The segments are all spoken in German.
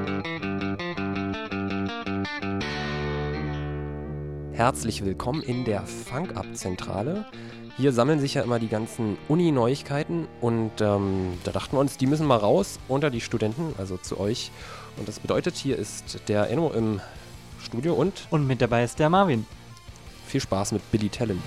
Herzlich willkommen in der Funk-Up-Zentrale. Hier sammeln sich ja immer die ganzen Uni-Neuigkeiten und da dachten wir uns, die müssen mal raus unter die Studenten, also zu euch. Und das bedeutet, hier ist der Enno im Studio und mit dabei ist der Marvin. Viel Spaß mit Billy Talent.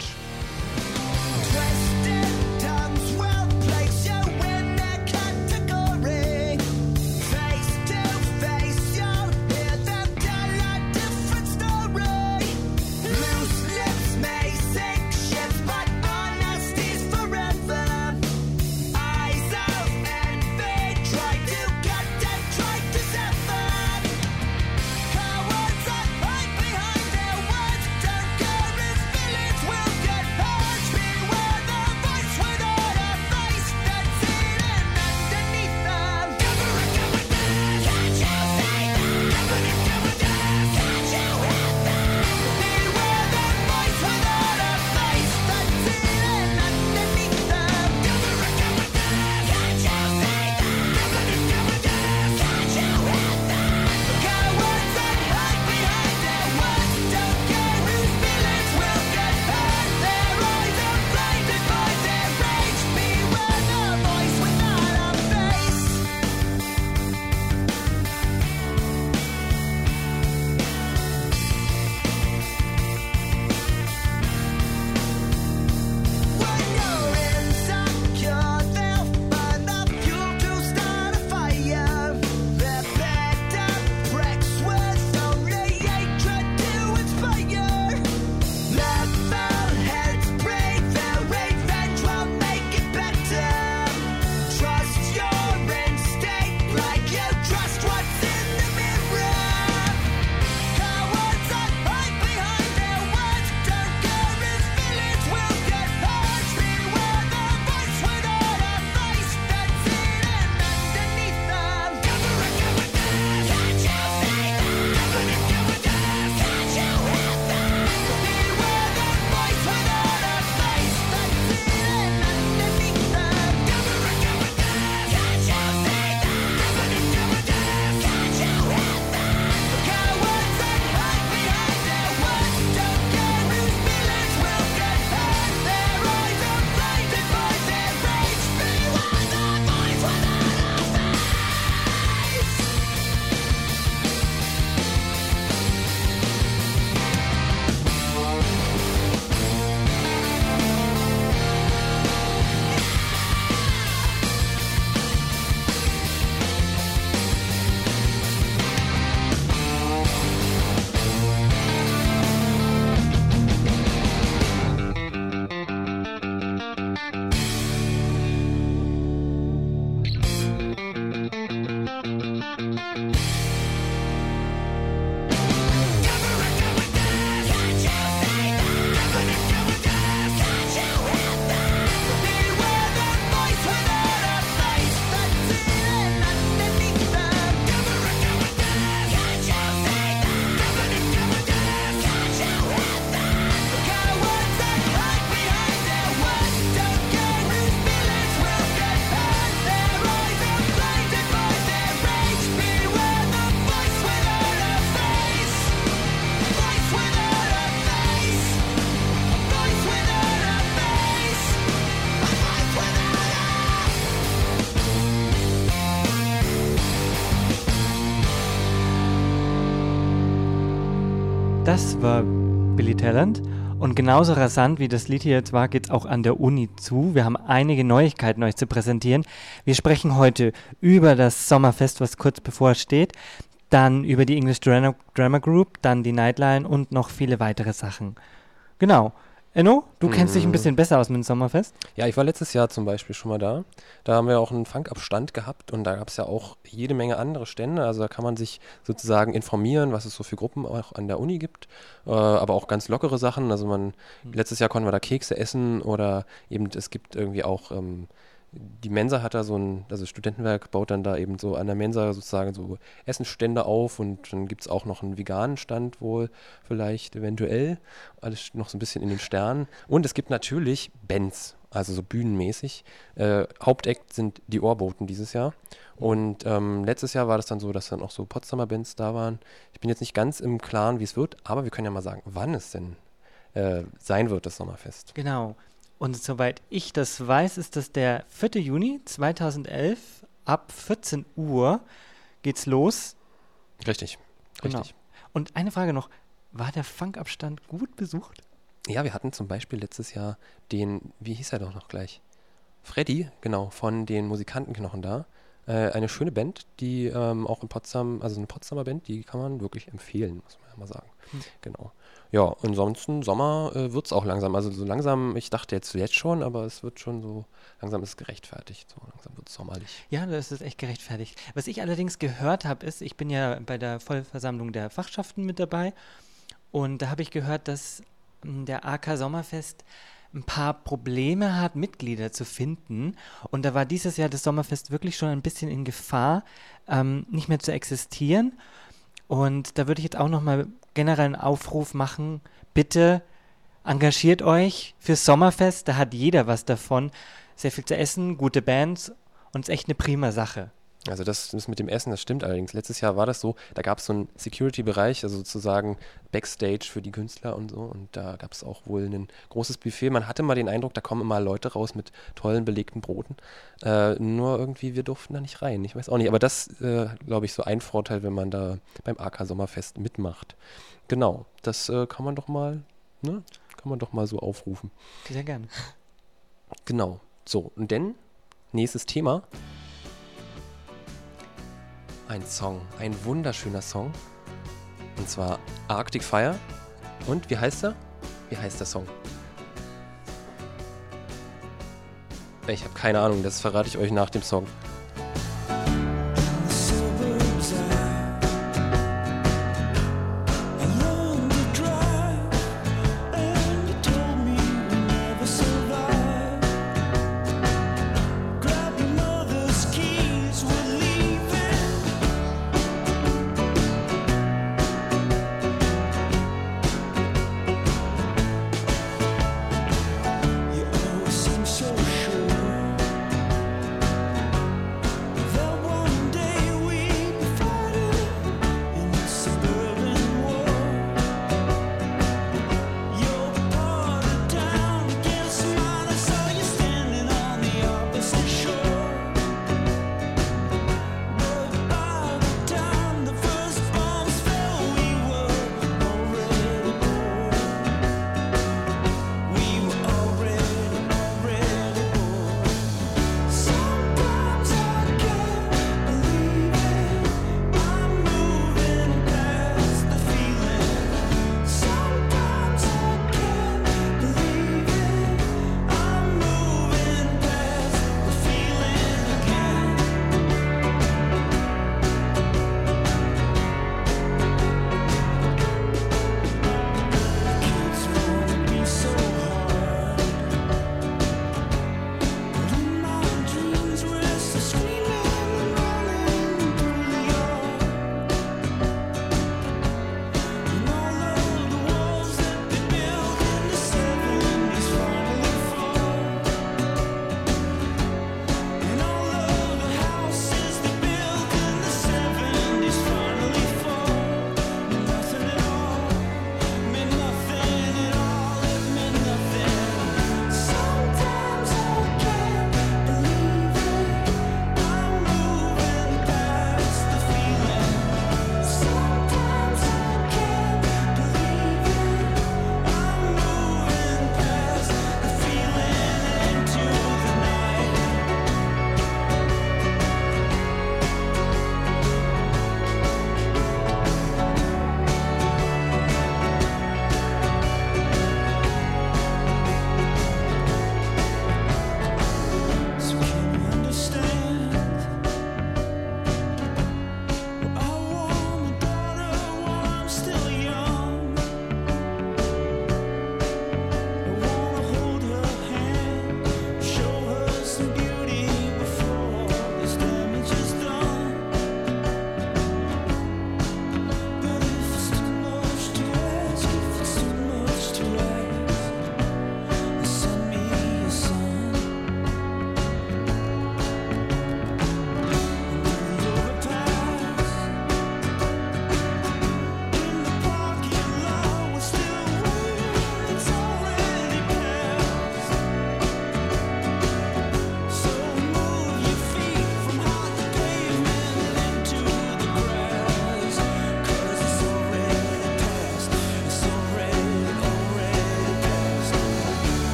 Das war Billy Talent und genauso rasant wie das Lied hier jetzt war, geht es auch an der Uni zu. Wir haben einige Neuigkeiten euch zu präsentieren. Wir sprechen heute über das Sommerfest, was kurz bevorsteht, dann über die English Drama Group, dann die Nightline und noch viele weitere Sachen. Genau. Enno, du kennst dich ein bisschen besser aus mit dem Sommerfest. Ja, ich war letztes Jahr zum Beispiel schon mal da. Da haben wir auch einen Funk-Up-Stand gehabt und da gab es ja auch jede Menge andere Stände. Also da kann man sich sozusagen informieren, was es so für Gruppen auch an der Uni gibt. Aber auch ganz lockere Sachen. Also letztes Jahr konnten wir da Kekse essen oder eben es gibt irgendwie auch die Mensa hat da also Studentenwerk baut dann da eben so an der Mensa sozusagen so Essensstände auf und dann gibt es auch noch einen veganen Stand wohl, vielleicht eventuell. Alles noch so ein bisschen in den Sternen. Und es gibt natürlich Bands, also so bühnenmäßig. Hauptakt sind die Ohrboten dieses Jahr. Und letztes Jahr war das dann so, dass dann auch so Potsdamer Bands da waren. Ich bin jetzt nicht ganz im Klaren, wie es wird, aber wir können ja mal sagen, wann es denn sein wird, das Sommerfest. Genau. Und soweit ich das weiß, ist das der 4. Juni 2011. Ab 14 Uhr geht's los. Richtig. Genau. Und eine Frage noch. War der Funkabstand gut besucht? Ja, wir hatten zum Beispiel letztes Jahr wie hieß er doch noch gleich? Freddy, genau, von den Musikantenknochen da. Eine schöne Band, die auch in Potsdam, also eine Potsdamer Band, die kann man wirklich empfehlen, muss man ja mal sagen. Genau. Ja, ansonsten Sommer wird es auch langsam. Also so langsam, ich dachte jetzt schon, aber es wird schon so, langsam ist es gerechtfertigt. So langsam wird es sommerlich. Ja, das ist echt gerechtfertigt. Was ich allerdings gehört habe, ist, ich bin ja bei der Vollversammlung der Fachschaften mit dabei und da habe ich gehört, dass der AK Sommerfest ein paar Probleme hat, Mitglieder zu finden. Und da war dieses Jahr das Sommerfest wirklich schon ein bisschen in Gefahr, nicht mehr zu existieren. Und da würde ich jetzt auch nochmal generell einen Aufruf machen. Bitte engagiert euch fürs Sommerfest. Da hat jeder was davon. Sehr viel zu essen, gute Bands und es ist echt eine prima Sache. Also das mit dem Essen, das stimmt allerdings. Letztes Jahr war das so, da gab es so einen Security-Bereich, also sozusagen Backstage für die Künstler und so. Und da gab es auch wohl ein großes Buffet. Man hatte mal den Eindruck, da kommen immer Leute raus mit tollen belegten Broten. Nur irgendwie, wir durften da nicht rein. Ich weiß auch nicht. Aber das, glaube ich, so ein Vorteil, wenn man da beim AK Sommerfest mitmacht. Genau, das kann man doch mal so aufrufen. Sehr gerne. Genau. So, und dann nächstes Thema. Ein Song, ein wunderschöner Song. Und zwar Arctic Fire. Und wie heißt er? Wie heißt der Song? Ich habe keine Ahnung, das verrate ich euch nach dem Song.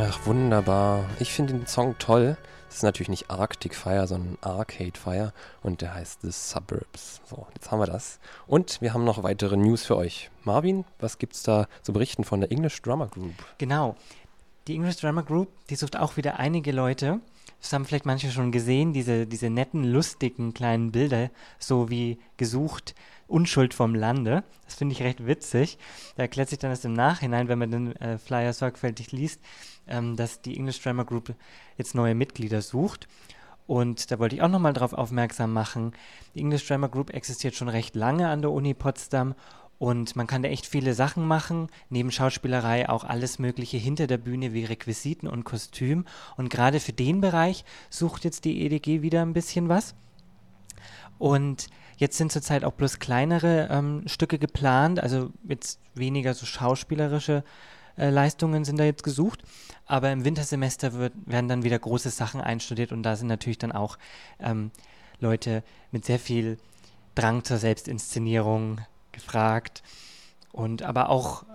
Ach, wunderbar. Ich finde den Song toll. Es ist natürlich nicht Arctic Fire, sondern Arcade Fire und der heißt The Suburbs. So, jetzt haben wir das. Und wir haben noch weitere News für euch. Marvin, was gibt's da zu berichten von der English Drummer Group? Genau. Die English Drummer Group, die sucht auch wieder einige Leute. Das haben vielleicht manche schon gesehen, diese netten, lustigen kleinen Bilder, so wie gesucht Unschuld vom Lande. Das finde ich recht witzig. Da erklärt sich dann erst im Nachhinein, wenn man den Flyer sorgfältig liest, dass die English Drummer Group jetzt neue Mitglieder sucht. Und da wollte ich auch nochmal darauf aufmerksam machen. Die English Drummer Group existiert schon recht lange an der Uni Potsdam und man kann da echt viele Sachen machen, neben Schauspielerei auch alles Mögliche hinter der Bühne wie Requisiten und Kostüm. Und gerade für den Bereich sucht jetzt die EDG wieder ein bisschen was. Und jetzt sind zurzeit auch bloß kleinere Stücke geplant, also jetzt weniger so schauspielerische Leistungen sind da jetzt gesucht, aber im Wintersemester werden dann wieder große Sachen einstudiert und da sind natürlich dann auch Leute mit sehr viel Drang zur Selbstinszenierung gefragt und aber auch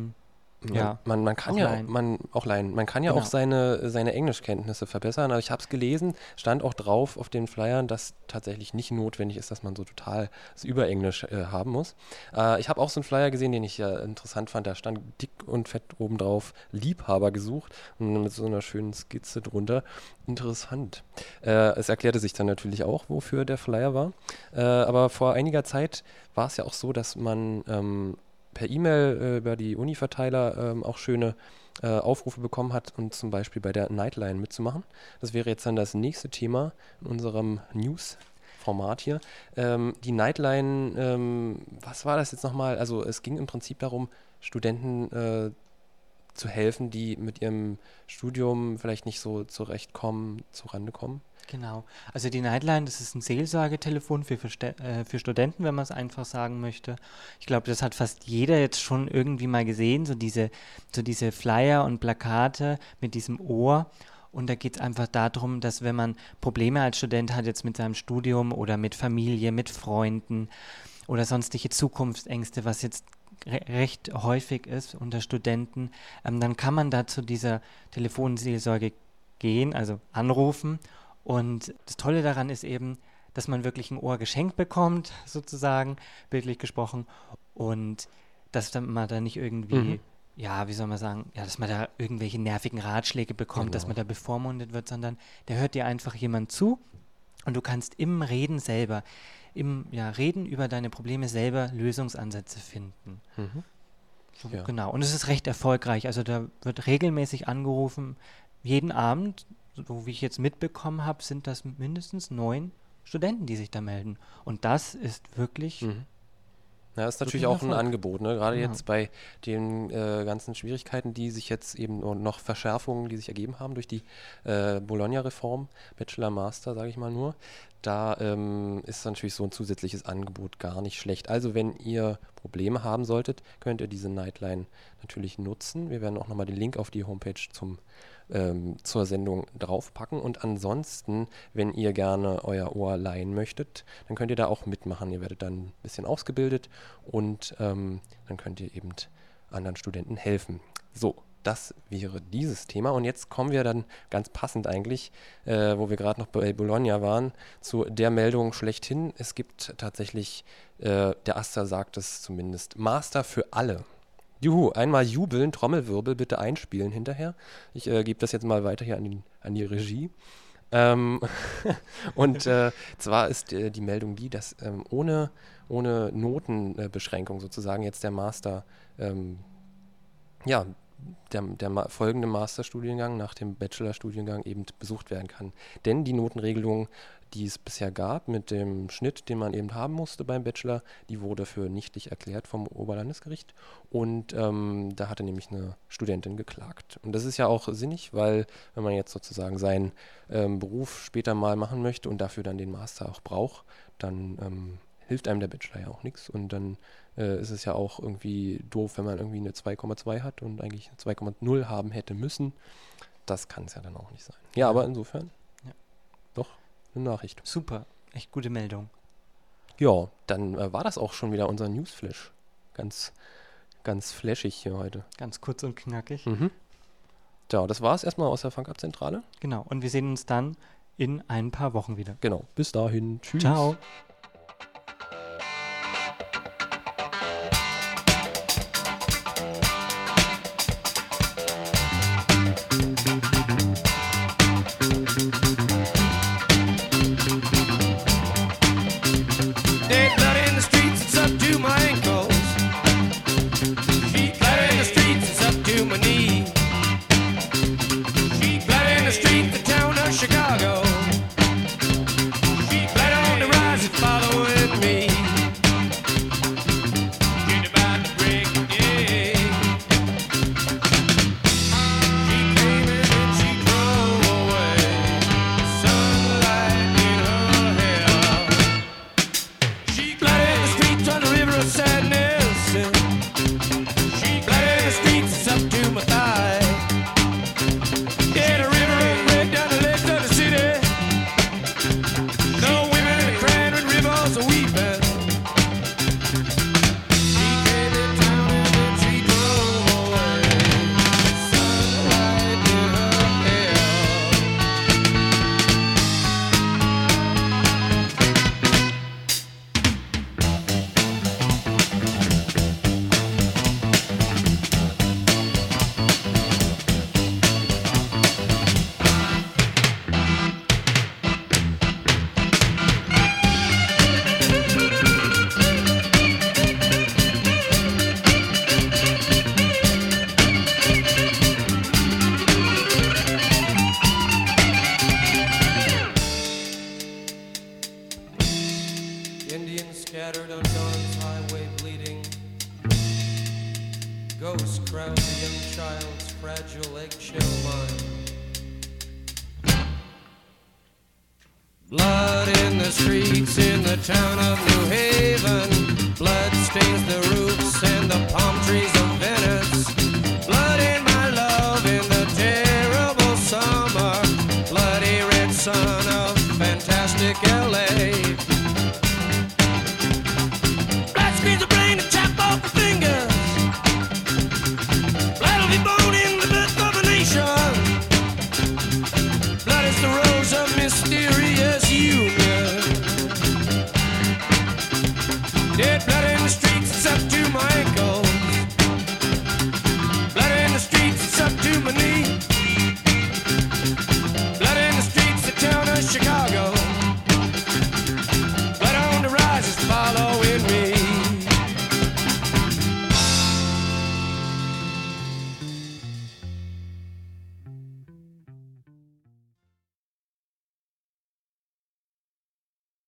Man kann auch ja leihen. Man kann ja Genau. auch seine Englischkenntnisse verbessern. Also ich habe es gelesen, stand auch drauf auf den Flyern, dass tatsächlich nicht notwendig ist, dass man so total das Überenglisch haben muss. Ich habe auch so einen Flyer gesehen, den ich ja interessant fand. Da stand dick und fett oben drauf Liebhaber gesucht und mit so einer schönen Skizze drunter. Interessant. Es erklärte sich dann natürlich auch, wofür der Flyer war. Aber vor einiger Zeit war es ja auch so, dass man per E-Mail über die Uni-Verteiler auch schöne Aufrufe bekommen hat und zum Beispiel bei der Nightline mitzumachen. Das wäre jetzt dann das nächste Thema in unserem News-Format hier. Die Nightline, was war das jetzt nochmal? Also es ging im Prinzip darum, Studenten zu helfen, die mit ihrem Studium vielleicht nicht so zurechtkommen, zurande kommen. Genau. Also die Nightline, das ist ein Seelsorgetelefon für Studenten, wenn man es einfach sagen möchte. Ich glaube, das hat fast jeder jetzt schon irgendwie mal gesehen, so diese Flyer und Plakate mit diesem Ohr. Und da geht es einfach darum, dass wenn man Probleme als Student hat, jetzt mit seinem Studium oder mit Familie, mit Freunden oder sonstige Zukunftsängste, was jetzt recht häufig ist unter Studenten, dann kann man da zu dieser Telefonseelsorge gehen, also anrufen. Und das Tolle daran ist eben, dass man wirklich ein Ohr geschenkt bekommt, sozusagen, bildlich gesprochen. Und dass man da nicht irgendwie, ja, wie soll man sagen, ja, dass man da irgendwelche nervigen Ratschläge bekommt, dass man da bevormundet wird, sondern da hört dir einfach jemand zu und du kannst im Reden selber, Reden über deine Probleme selber Lösungsansätze finden. So, Ja. genau. Und es ist recht erfolgreich. Also da wird regelmäßig angerufen, jeden Abend, so wie ich jetzt mitbekommen habe, sind das mindestens 9 Studenten, die sich da melden. Und das ist wirklich Ja, ist natürlich wirklich ein auch ein Erfolg. Angebot, ne? Gerade Ja. jetzt bei den ganzen Schwierigkeiten, die sich jetzt eben und noch Verschärfungen, die sich ergeben haben durch die Bologna-Reform, Bachelor, Master, sage ich mal nur, da ist natürlich so ein zusätzliches Angebot gar nicht schlecht. Also wenn ihr Probleme haben solltet, könnt ihr diese Nightline natürlich nutzen. Wir werden auch nochmal den Link auf die Homepage zur Sendung draufpacken. Und ansonsten, wenn ihr gerne euer Ohr leihen möchtet, dann könnt ihr da auch mitmachen. Ihr werdet dann ein bisschen ausgebildet und dann könnt ihr eben anderen Studenten helfen. So, das wäre dieses Thema. Und jetzt kommen wir dann ganz passend eigentlich, wo wir gerade noch bei Bologna waren, zu der Meldung schlechthin. Es gibt tatsächlich, der Aster sagt es zumindest, Master für alle. Juhu, einmal jubeln, Trommelwirbel bitte einspielen hinterher. Ich gebe das jetzt mal weiter hier an die Regie. Und zwar ist die Meldung die, dass ohne Notenbeschränkung sozusagen jetzt der Master, der folgende Masterstudiengang nach dem Bachelorstudiengang eben besucht werden kann. Denn die Notenregelung, die es bisher gab mit dem Schnitt, den man eben haben musste beim Bachelor, die wurde für nichtig erklärt vom Oberlandesgericht und da hatte nämlich eine Studentin geklagt. Und das ist ja auch sinnig, weil wenn man jetzt sozusagen seinen Beruf später mal machen möchte und dafür dann den Master auch braucht, dann hilft einem der Bachelor ja auch nichts und dann ist es ja auch irgendwie doof, wenn man irgendwie eine 2,2 hat und eigentlich eine 2,0 haben hätte müssen. Das kann es ja dann auch nicht sein. Ja, aber insofern doch eine Nachricht. Super, echt gute Meldung. Ja, dann war das auch schon wieder unser Newsflash. Ganz, ganz flashig hier heute. Ganz kurz und knackig. Tja, das war's erstmal aus der Funk-Up-Zentrale. Genau, und wir sehen uns dann in ein paar Wochen wieder. Genau, bis dahin. Tschüss. Ciao. Scattered on dawn's highway bleeding, ghosts crowd the young child's fragile eggshell mind. Blood in the streets in the town of New Haven.